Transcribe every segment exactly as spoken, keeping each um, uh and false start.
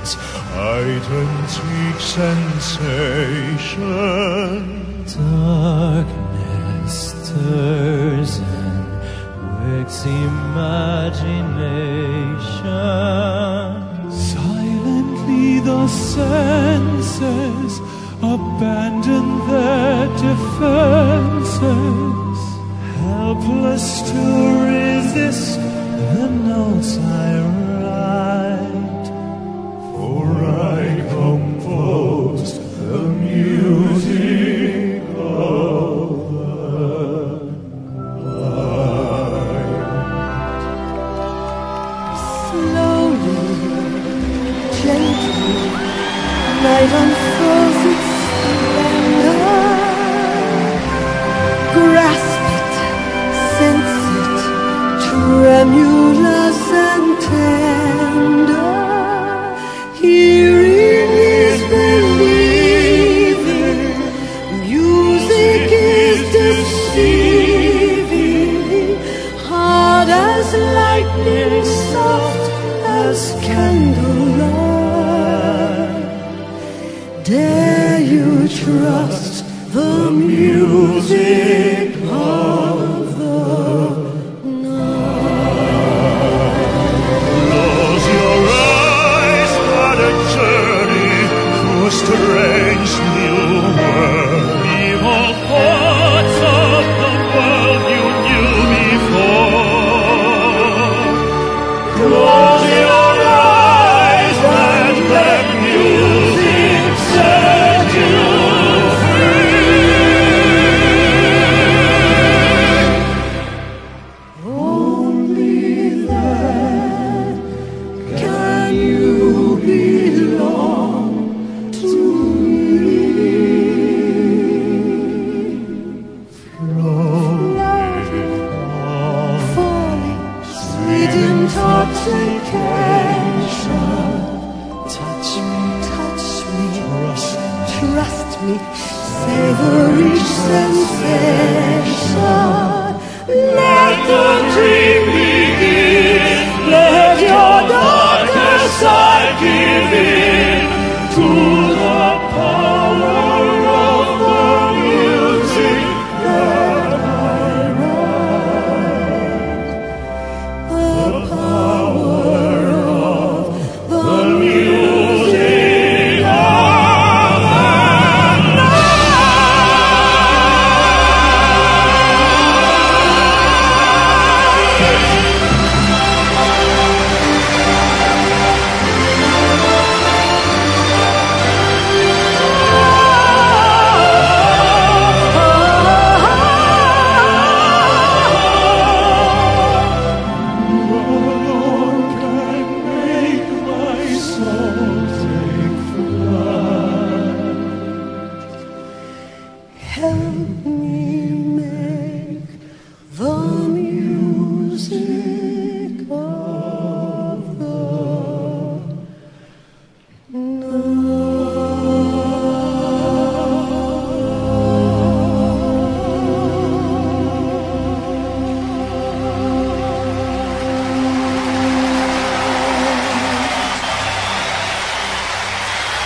its identic sensation. Darkness stirs and wakes imagination. Silently the senses abandon their defenses, helpless to resist the notes I write. For I composed the music of the night. Slowly, gently, night unfurls its splendor. Grasp it, sense it, tremulous and tender. Hearing is believing, music is deceiving. Hard as lightning, soft as candlelight. Dare you trust the music of the night? Close your eyes for a journey through a strange new world. Leave all thoughts of the world you knew before. Close your eyes and let music set you free. Only then can you belong to me. Floating, Falling, sweet intoxication. touch me, Touch me, trust me. trust me, savor each sensation. Let the dream begin. Let your darker side give in to the power of the music that I write. The power of the music of the Alone can make my soul take flight. Help me make the music of the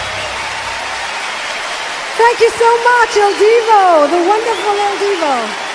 Thank you so much, El Divo, the wonderful El Divo.